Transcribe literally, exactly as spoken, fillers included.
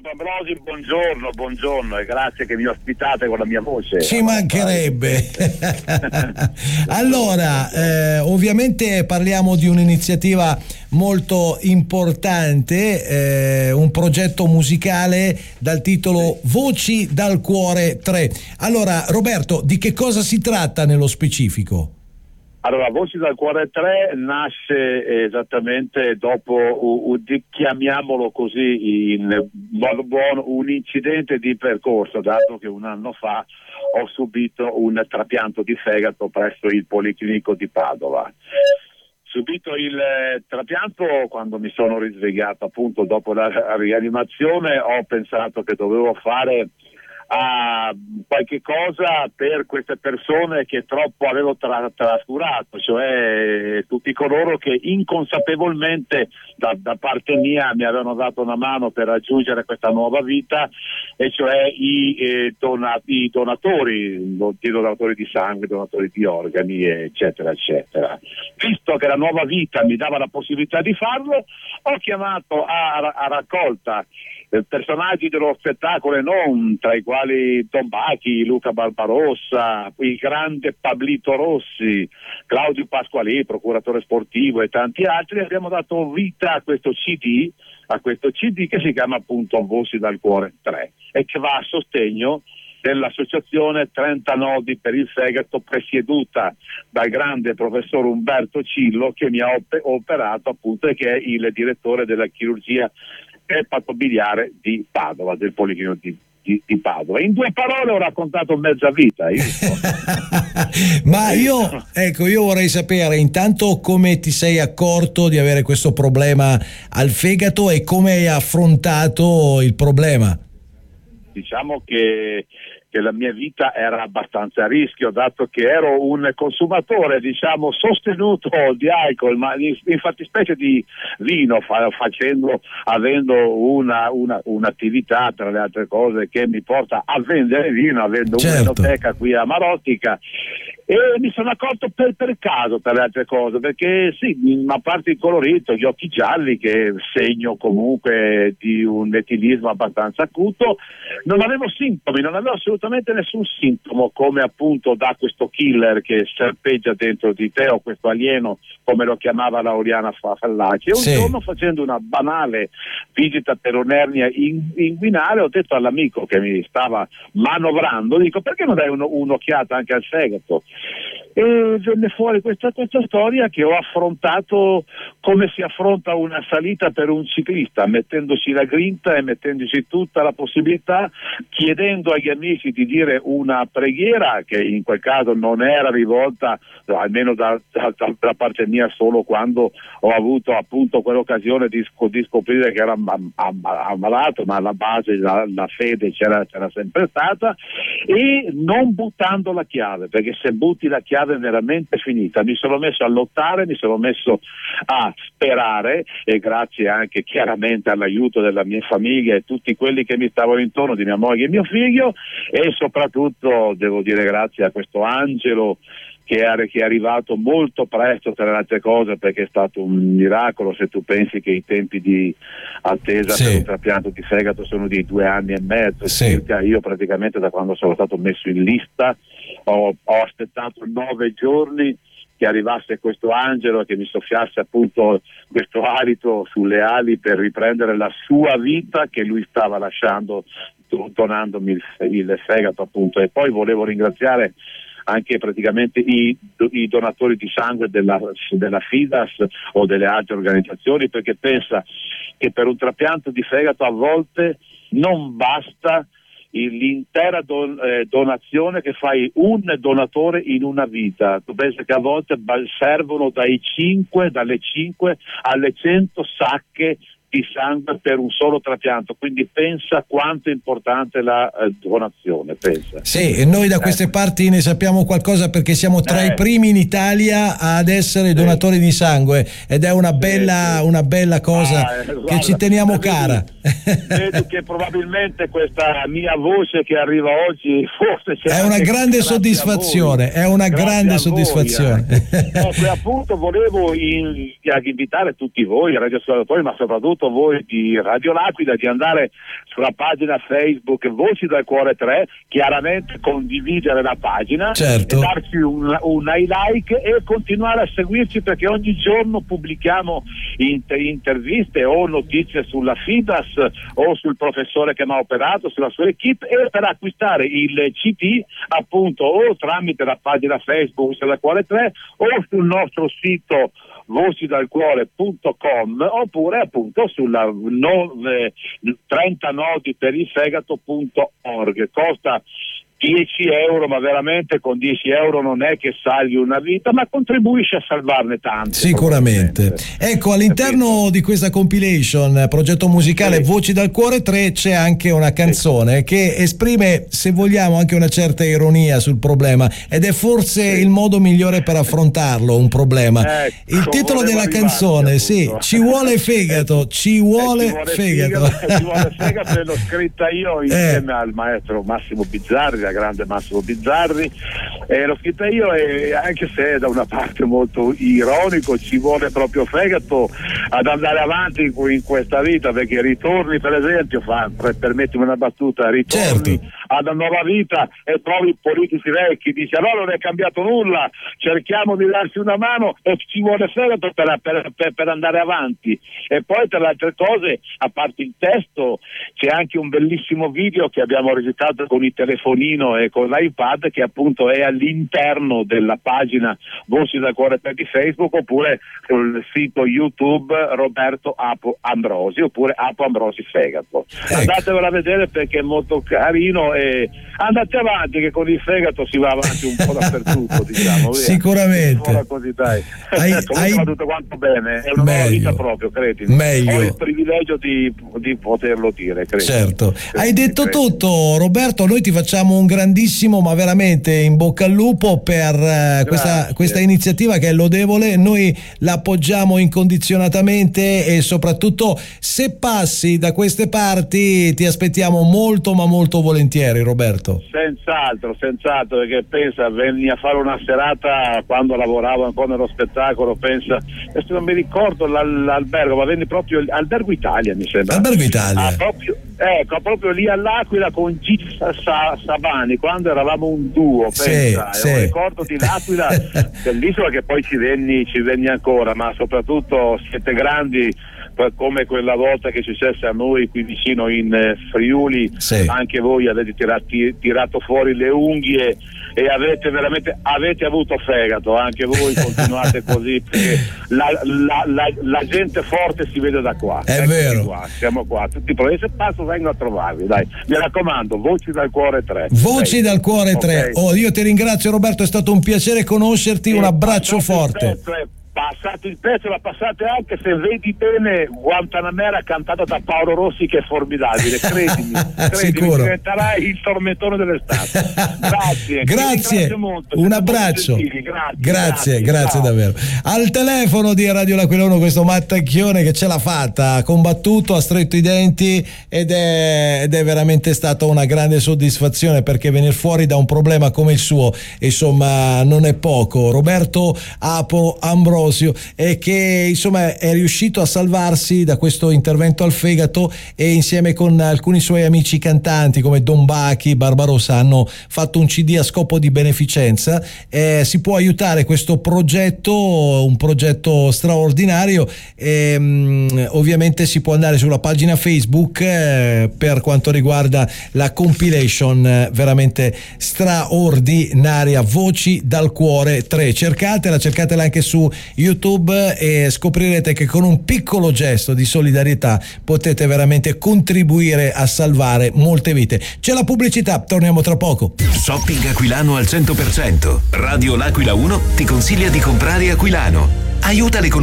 Marco Ambrosi, buongiorno, buongiorno e grazie che mi ospitate con la mia voce. Ci mancherebbe. Allora, eh, ovviamente parliamo di un'iniziativa molto importante, eh, un progetto musicale dal titolo Voci dal Cuore tre. Allora, Roberto, di che cosa si tratta nello specifico? Allora, Voci dal Cuore tre nasce esattamente dopo, uh, uh, chiamiamolo così in modo buono, un incidente di percorso, dato che un anno fa ho subito un trapianto di fegato presso il Policlinico di Padova. Subito il eh, trapianto, quando mi sono risvegliato appunto dopo la rianimazione, ho pensato che dovevo fare a qualche cosa per queste persone che troppo avevo tra- trascurato, cioè tutti coloro che inconsapevolmente da, da parte mia mi avevano dato una mano per raggiungere questa nuova vita, e cioè i, eh, dona- i donatori, i donatori di sangue, i donatori di organi, eccetera, eccetera. Visto che la nuova vita mi dava la possibilità di farlo, ho chiamato a, a raccolta eh, personaggi dello spettacolo e non, tra i quali Tom Bachi, Luca Barbarossa, il grande Pablito Rossi, Claudio Pasquali, procuratore sportivo, e tanti altri. Abbiamo dato vita a questo C D, a questo C D che si chiama appunto Voci dal Cuore tre e che va a sostegno dell'associazione trenta nodi per il fegato, presieduta dal grande professor Umberto Cillo, che mi ha op- operato appunto e che è il direttore della chirurgia epatobiliare di Padova, del Policlinico di, di, di Padova. In due parole ho raccontato mezza vita. Io Ma io, ecco, io vorrei sapere intanto come ti sei accorto di avere questo problema al fegato e come hai affrontato il problema. Diciamo che, che la mia vita era abbastanza a rischio, dato che ero un consumatore, diciamo, sostenuto di alcol, ma in, in fattispecie di vino, fa, facendo, avendo una, una, un'attività, tra le altre cose, che mi porta a vendere vino, avendo certo. un'enoteca qui a Marottica. E mi sono accorto per, per caso, per le altre cose, perché sì, a parte il colorito, gli occhi gialli, che segno comunque di un etilismo abbastanza acuto, non avevo sintomi, non avevo assolutamente nessun sintomo, come appunto da questo killer che serpeggia dentro di te, o questo alieno, come lo chiamava Lauriana Fallaci. E un sì. giorno, facendo una banale visita per un'ernia in, inguinale, ho detto all'amico che mi stava manovrando, dico, perché non dai un, un'occhiata anche al fegato? E venne fuori questa, questa storia che ho affrontato come si affronta una salita per un ciclista, mettendoci la grinta e mettendoci tutta la possibilità, chiedendo agli amici di dire una preghiera che in quel caso non era rivolta, almeno da, da, da parte mia, solo quando ho avuto appunto quell'occasione di, di scoprire che era ammalato, ma alla base la, la fede c'era, c'era sempre stata, e non buttando la chiave, perché se butti la chiave è veramente finita. Mi sono messo a lottare, mi sono messo a sperare, e grazie anche chiaramente all'aiuto della mia famiglia e tutti quelli che mi stavano intorno, di mia moglie e mio figlio, e soprattutto devo dire grazie a questo angelo che è, che è arrivato molto presto, tra le altre cose, perché è stato un miracolo. Se tu pensi che i tempi di attesa sì. per un trapianto di fegato sono di due anni e mezzo sì. circa, io praticamente da quando sono stato messo in lista ho, ho aspettato nove giorni che arrivasse questo angelo e che mi soffiasse appunto questo alito sulle ali per riprendere la sua vita che lui stava lasciando, donandomi il, il fegato appunto. E poi volevo ringraziare anche praticamente i, i donatori di sangue della, della FIDAS o delle altre organizzazioni, perché pensa che per un trapianto di fegato a volte non basta l'intera don, eh, donazione che fai un donatore in una vita. Tu pensi che a volte servono dai cinque, dalle cinque alle cento sacche di sangue per un solo trapianto, quindi pensa quanto è importante la eh, donazione, pensa. Sì, e noi da eh. queste parti ne sappiamo qualcosa, perché siamo tra eh. i primi in Italia ad essere donatori sì. di sangue, ed è una bella, sì, sì. una bella cosa ah, eh, che guarda, ci teniamo vedi, cara. Vedo che probabilmente questa mia voce che arriva oggi forse c'è è una grande soddisfazione, è una grazie grande soddisfazione. Voi, eh. Ecco, appunto volevo in, invitare tutti voi, radioascoltatori, ma soprattutto saluto voi di Radio L'Aquila di andare sulla pagina Facebook Voci dal Cuore tre, chiaramente condividere la pagina, certo, e darci un, un like e continuare a seguirci, perché ogni giorno pubblichiamo inter- interviste o notizie sulla FIDAS o sul professore che mi ha operato, sulla sua equipe, e per acquistare il C D appunto o tramite la pagina Facebook Voci dal Cuore tre o sul nostro sito voci dal cuore punto com, oppure appunto sulla no, eh, trenta nodi per il fegato punto org. Costa dieci euro, ma veramente con dieci euro non è che salvi una vita, ma contribuisce a salvarne tante. Sicuramente. Ecco, all'interno di questa compilation, progetto musicale sì. Voci dal Cuore tre, c'è anche una canzone sì. che esprime, se vogliamo, anche una certa ironia sul problema, ed è forse sì. il modo migliore per affrontarlo, un problema. Ecco, il titolo della canzone, sì, ci vuole fegato, ci vuole, eh, ci vuole fegato. fegato. Ci vuole fegato, e l'ho scritta io insieme eh. al maestro Massimo Bizzarri, grande Massimo Bizzarri, e l'ho scritta io, e anche se è da una parte molto ironico, ci vuole proprio fegato ad andare avanti in, in questa vita, perché ritorni, per esempio, fa, per, permettimi una battuta, ritorni certo. ad una nuova vita e trovi politici vecchi, dici no, non è cambiato nulla, cerchiamo di darci una mano e ci vuole fegato per, per, per, per andare avanti. E poi, tra le altre cose, a parte il testo, c'è anche un bellissimo video che abbiamo registrato con il telefonino e con l'iPad, che appunto è all'interno della pagina Voci dal Cuore tre di Facebook, oppure sul sito YouTube Roberto Apo Ambrosi, oppure Apo Ambrosi Fegato. Ecco. Andatevelo a vedere perché è molto carino, e andate avanti che con il fegato si va avanti un po' dappertutto, diciamo. Sicuramente. Così, dai. Hai, hai... va tutto quanto bene, è una nuova vita proprio, credimi. Meglio. Ho il privilegio di, di poterlo dire, credimi. Certo. Credimi, hai detto credimi. tutto, Roberto, noi ti facciamo un grandissimo, ma veramente in bocca al lupo per uh, questa, questa iniziativa che è lodevole. Noi la appoggiamo incondizionatamente, e soprattutto se passi da queste parti ti aspettiamo molto ma molto volentieri, Roberto. Senz'altro, senz'altro, perché pensa, venni a fare una serata quando lavoravo ancora nello spettacolo, pensa, adesso non mi ricordo l'albergo, ma venni proprio Albergo Italia, mi sembra. Albergo Italia. Ah, proprio, ecco, proprio lì all'Aquila con G. Sabani, quando eravamo un duo, sì, pensa, sì. È un ricordo di l'Aquila bellissimo, che poi ci venni, ci venni ancora, ma soprattutto siete grandi, come quella volta che successe a noi qui vicino in eh, Friuli, sì. Anche voi avete tirati, tirato fuori le unghie e avete veramente avete avuto fegato, anche voi continuate così, perché la, la, la, la gente forte si vede da qua. È Eccoci vero. Qua, siamo qua, tutti i problemi, se passo vengo a trovarvi, dai, mi raccomando, Voci dal Cuore tre. Voci dal Cuore tre. Okay. Oh, io ti ringrazio, Roberto, è stato un piacere conoscerti, e un abbraccio forte. Passate il pezzo, la passate anche, se vedi bene, Guantanamera cantata da Paolo Rossi, che è formidabile, credimi, credimi, diventerai il tormentone dell'estate. Grazie, grazie, molto, un abbraccio, grazie, grazie, grazie, grazie davvero. Al telefono di Radio L'Aquila uno questo Mattacchione che ce l'ha fatta, ha combattuto, ha stretto i denti, ed è, ed è veramente stata una grande soddisfazione, perché venire fuori da un problema come il suo, insomma, non è poco. Roberto Apo Ambrosio, e che insomma è riuscito a salvarsi da questo intervento al fegato, e insieme con alcuni suoi amici cantanti come Don Bachi, Barbarossa hanno fatto un C D a scopo di beneficenza. Eh, si può aiutare questo progetto, un progetto straordinario, e, mh, ovviamente si può andare sulla pagina Facebook eh, per quanto riguarda la compilation eh, veramente straordinaria, Voci dal Cuore tre. Cercatela, cercatela anche su YouTube, e scoprirete che con un piccolo gesto di solidarietà potete veramente contribuire a salvare molte vite. C'è la pubblicità, torniamo tra poco. Shopping aquilano al cento per cento. Radio L'Aquila uno ti consiglia di comprare aquilano. Aiuta l'economia